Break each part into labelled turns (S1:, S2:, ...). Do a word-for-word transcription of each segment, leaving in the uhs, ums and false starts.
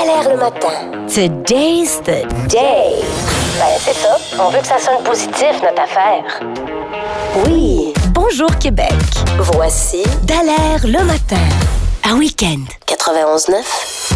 S1: Dallaire le matin. Today's the day. Ben, c'est ça. On veut que ça sonne positif, notre affaire. Oui. Bonjour, Québec. Voici Dallaire le matin. Un week-end. quatre-vingt-onze neuf.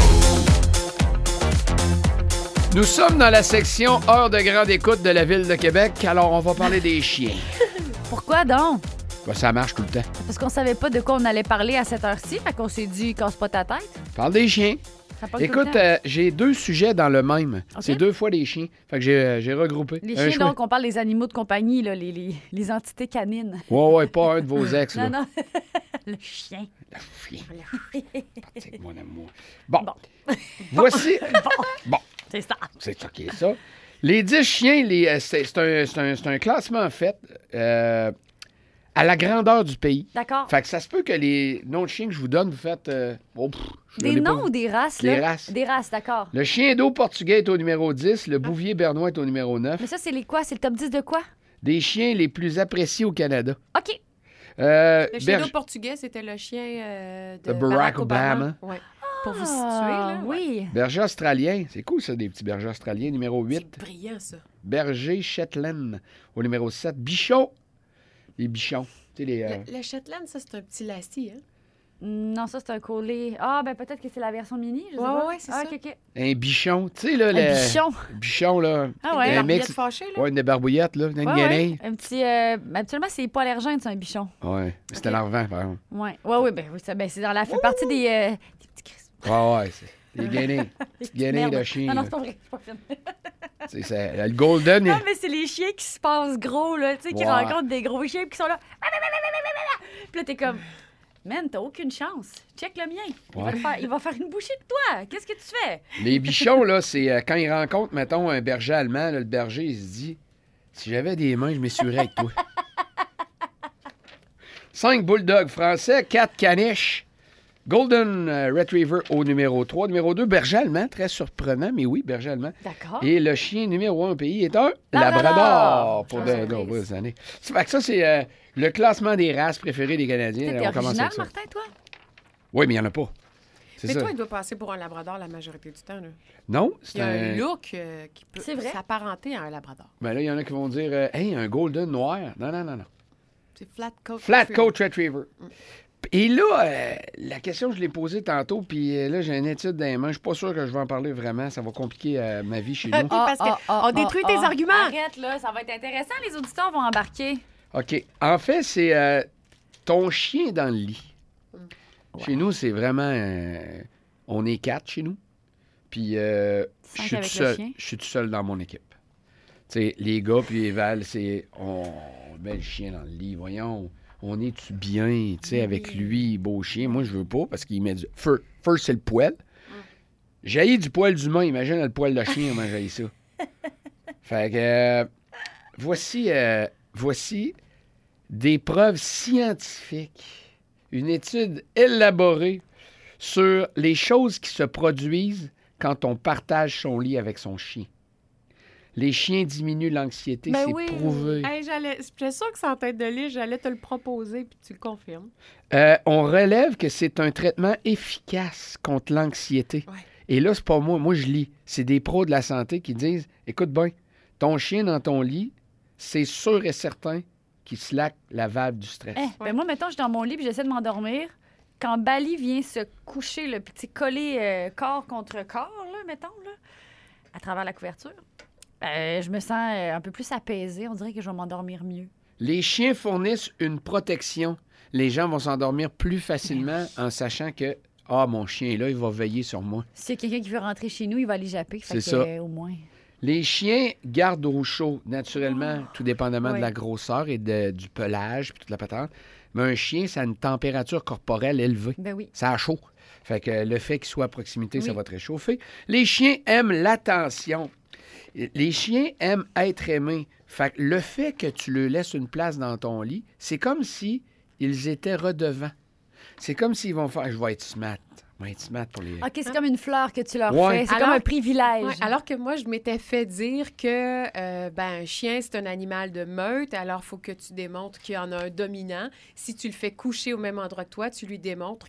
S2: Nous sommes dans la section heure de grande écoute de la Ville de Québec. Alors, on va parler des chiens.
S3: Pourquoi donc?
S2: Ben, ça marche tout le temps.
S3: Parce qu'on savait pas de quoi on allait parler à cette heure-ci, fait qu'on s'est dit, casse pas ta tête.
S2: Parle des chiens.
S3: Ça parle tout
S2: Écoute,
S3: le temps.
S2: euh, j'ai deux sujets dans le même.
S3: OK.
S2: C'est deux fois des chiens. Fait que j'ai, euh, j'ai regroupé.
S3: Les
S2: Un
S3: chiens,
S2: choix.
S3: donc, on parle des animaux de compagnie, là, les, les, les entités canines.
S2: Ouais, ouais, pas un de vos ex, là.
S3: Non, non. Le chien.
S2: Le chien. Parti avec mon amour. Bon.
S3: Bon.
S2: Voici. Bon.
S3: C'est ça.
S2: C'est ça qui est ça. Les dix chiens, les, euh, c'est, c'est, un, c'est, un, c'est un classement fait euh, à la grandeur du pays.
S3: D'accord.
S2: Fait que ça se peut que les noms de chiens que je vous donne, vous faites... euh, oh, pff, je
S3: Des
S2: l'ai pas
S3: noms
S2: vu.
S3: ou des races,
S2: Des
S3: là?
S2: races.
S3: Des races, d'accord.
S2: Le chien d'eau portugais est au numéro dix, le bouvier bernois est au numéro neuf.
S3: Mais ça, c'est les quoi? C'est le top dix de quoi?
S2: Des chiens les plus appréciés au Canada.
S3: OK.
S2: Euh,
S4: Le chien
S2: berge-
S4: d'eau portugais, c'était le chien euh, de
S2: De Barack
S4: Barack,
S2: Obama.
S4: Obama. Ouais. Pour vous situer,
S3: Ah,
S4: là.
S3: oui.
S2: Berger australien, c'est cool ça, des petits bergers australiens, numéro
S4: C'est
S2: huit.
S4: brillant, ça.
S2: Berger Shetland au numéro sept. Bichon, les bichons. Tu sais, les, euh,
S4: Le, le Shetland, ça, c'est un petit lassie, hein?
S3: Non, ça, c'est un collet. Ah, ben peut-être que c'est la version mini, je sais
S4: Ouais,
S3: pas.
S4: ouais, c'est
S3: ah,
S4: ça.
S3: OK, OK.
S2: un bichon, tu sais, là,
S3: Un
S2: le
S3: bichon.
S2: bichon, là.
S3: Ah
S4: Une
S3: ouais.
S2: Un
S4: barbouillette
S2: mix-
S4: fâchée, là?
S2: Ouais, une barbouillette, là, une
S3: Ouais,
S2: guenille.
S3: ouais. Un petit... Euh, habituellement, c'est pas allergène, c'est un bichon.
S2: Ouais, c'était
S3: Ok.
S2: l'arvent, par exemple.
S3: Ouais, ouais, ouais, ben, oui, ça, ben c'est dans la fait partie des, euh, des petits crisps.
S2: Ouais, ouais, c'est des guenilles. Petites guenilles de
S3: Merde.
S2: chien.
S3: Non, non,
S2: là.
S3: c'est pas vrai, c'est pas fine.
S2: C'est ça. Le golden,
S3: Non,
S2: il-
S3: mais c'est les chiens qui se passent gros, là, tu sais, qui
S2: Ouais.
S3: rencontrent des gros chiens puis qui sont là. Puis là, t'es comme, man, t'as aucune chance. Check le mien. Il, va
S2: Ouais.
S3: te faire, il va faire une bouchée de toi. Qu'est-ce que tu fais?
S2: les bichons, là, c'est euh, quand ils rencontrent, mettons, un berger allemand, là, le berger, il se dit si j'avais des mains, je m'essuierais avec toi. Cinq bulldogs français, quatre caniches. Golden euh, Retriever au numéro trois. Numéro deux, berger allemand, très surprenant, mais oui, berger allemand.
S3: D'accord.
S2: Et le chien numéro un au pays est un
S3: Labrador.
S2: Labrador pour
S3: Quelle
S2: de
S3: surprise.
S2: nombreuses années. Ça fait que ça, c'est euh, le classement des races préférées des Canadiens.
S3: T'es
S2: On commence
S3: original,
S2: avec ça.
S3: Martin, toi?
S2: Oui, mais il n'y en a pas. C'est
S4: Mais
S2: ça.
S4: toi, il doit passer pour un labrador la majorité du temps, là.
S2: Non,
S4: Il
S2: c'est
S4: y a
S2: un...
S4: un look euh, qui peut
S3: C'est vrai?
S4: s'apparenter à un labrador.
S2: Ben là, il y en a qui vont dire euh, hey, un golden noir. Non, non, non, non.
S4: C'est flat coat.
S2: Flat
S4: retriever.
S2: coat retriever. Et là, euh, la question, je l'ai posée tantôt, puis euh, là, j'ai une étude dans les mains. Je suis pas sûr que je vais en parler vraiment. Ça va compliquer euh, ma vie chez nous.
S4: OK, parce que on détruit tes arguments.
S3: Arrête, là, ça va être intéressant. Les auditeurs vont embarquer.
S2: OK. En fait, c'est euh, ton chien dans le lit. Chez nous, c'est vraiment... euh, on est quatre chez nous. Puis euh, je
S3: Cinq
S2: suis tout
S3: avec le
S2: seul.
S3: chien.
S2: Je suis tout seul dans mon équipe. Tu sais, les gars puis les Val, c'est... On, on met le chien dans le lit. Voyons, on est-tu bien, tu sais, avec lui, beau chien. Moi, je veux pas parce qu'il met du... Fur, fur, c'est le poil. Jaillit du poil d'humain. Imagine le poil de chien, comment jaillit ça. Fait que... euh, voici... euh, voici des preuves scientifiques. Une étude élaborée sur les choses qui se produisent quand on partage son lit avec son chien. Les chiens diminuent l'anxiété,
S3: Ben
S2: c'est
S3: oui.
S2: prouvé.
S4: Hey, j'allais... J'étais sûre que c'est en tête de liste, j'allais te le proposer, puis tu le confirmes.
S2: Euh, on relève que c'est un traitement efficace contre l'anxiété.
S4: Ouais.
S2: Et là, c'est pas moi. Moi, je lis. C'est des pros de la santé qui disent, écoute bien, ton chien dans ton lit, c'est sûr et certain qu'il slack la valve du stress.
S3: Eh, ben
S4: Ouais.
S3: moi, mettons, je suis dans mon lit puis j'essaie de m'endormir. Quand Bali vient se coucher, le petit collé euh, corps contre corps, là, mettons, là, à travers la couverture, euh, je me sens euh, un peu plus apaisée. On dirait que je vais m'endormir mieux.
S2: Les chiens fournissent une protection. Les gens vont s'endormir plus facilement en sachant que ah, mon chien est là, il va veiller sur moi.
S3: S'il y a quelqu'un qui veut rentrer chez nous, il va aller japper. Fait
S2: C'est
S3: que,
S2: ça.
S3: euh, au moins.
S2: Les chiens gardent au chaud, naturellement, tout dépendamment de
S3: Oui.
S2: la grosseur et de- du pelage puis toute la patente. Mais un chien, ça a une température corporelle élevée.
S3: Ben oui.
S2: Ça a chaud. Fait que le fait qu'il soit à proximité, ça
S3: Oui.
S2: va te réchauffer. Les chiens aiment l'attention. Les chiens aiment être aimés. Fait que le fait que tu leur laisses une place dans ton lit, c'est comme si ils étaient redevants. C'est comme s'ils vont faire « je vais être smart ». Je vais être smart pour les...
S3: OK, c'est comme une fleur que tu leur
S2: Ouais.
S3: fais. C'est
S4: Alors-
S3: comme un privilège.
S4: Ouais, alors que moi, je m'étais fait dire que euh, ben, un chien, c'est un animal de meute, alors il faut que tu démontres qu'il y en a un dominant. Si tu le fais coucher au même endroit que toi, tu lui démontres